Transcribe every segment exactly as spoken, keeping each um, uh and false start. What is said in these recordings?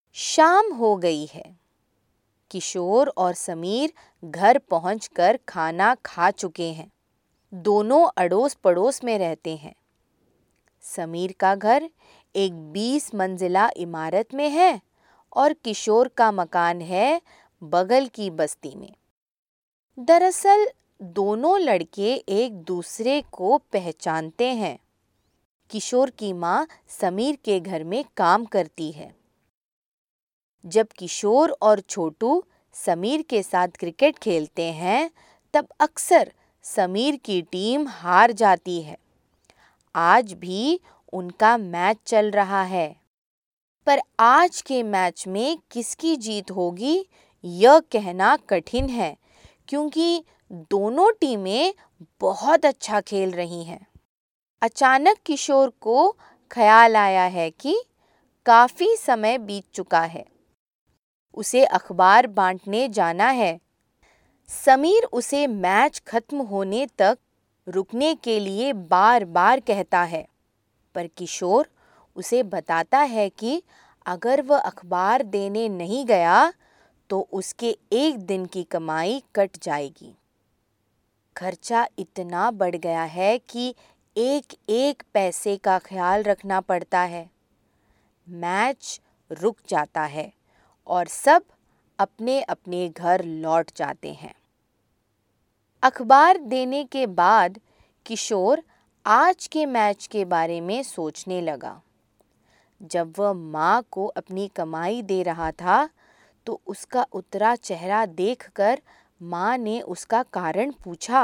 शाम हो गई है। किशोर और समीर घर पहुंचकर खाना खा चुके हैं। दोनों अड़ोस पड़ोस में रहते हैं। समीर का घर एक बीस मंजिला इमारत में है और किशोर का मकान है बगल की बस्ती में। दरअसल दोनों लड़के एक दूसरे को पहचानते हैं। किशोर की माँ समीर के घर में काम करती है। जब किशोर और छोटू समीर के साथ क्रिकेट खेलते हैं, तब अक्सर समीर की टीम हार जाती है। आज भी उनका मैच चल रहा है। पर आज के मैच में किसकी जीत होगी, यह कहना कठिन है, क्योंकि दोनों टीमें बहुत अच्छा खेल रही हैं। अचानक किशोर को ख्याल आया है कि काफी समय बीत चुका है। उसे अखबार बांटने जाना है। समीर उसे मैच खत्म होने तक रुकने के लिए बार-बार कहता है, पर किशोर उसे बताता है कि अगर वह अखबार देने नहीं गया तो उसके एक दिन की कमाई कट जाएगी। खर्चा इतना बढ़ गया है कि एक एक पैसे का ख्याल रखना पड़ता है। मैच रुक जाता है और सब अपने अपने घर लौट जाते हैं। अखबार देने के बाद किशोर आज के मैच के बारे में सोचने लगा। जब वह माँ को अपनी कमाई दे रहा था, तो उसका उतरा चेहरा देखकर माँ ने उसका कारण पूछा।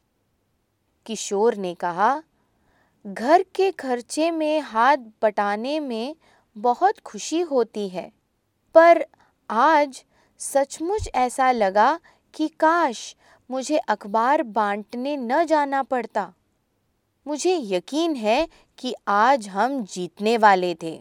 किशोर ने कहा, घर के खर्चे में हाथ बटाने में बहुत खुशी होती है, पर आज सचमुच ऐसा लगा कि काश मुझे अखबार बांटने न जाना पड़ता। मुझे यकीन है कि आज हम जीतने वाले थे,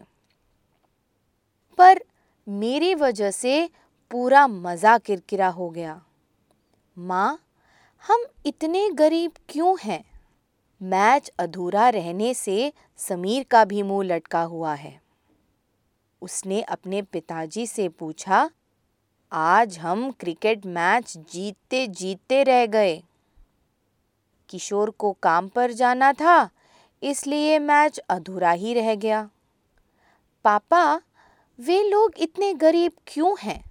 पर मेरी वजह से पूरा मज़ा किरकिरा हो गया। माँ, हम इतने गरीब क्यों हैं? मैच अधूरा रहने से समीर का भी मुंह लटका हुआ है। उसने अपने पिताजी से पूछा, आज हम क्रिकेट मैच जीतते जीतते रह गए। किशोर को काम पर जाना था, इसलिए मैच अधूरा ही रह गया। पापा, वे लोग इतने गरीब क्यों हैं?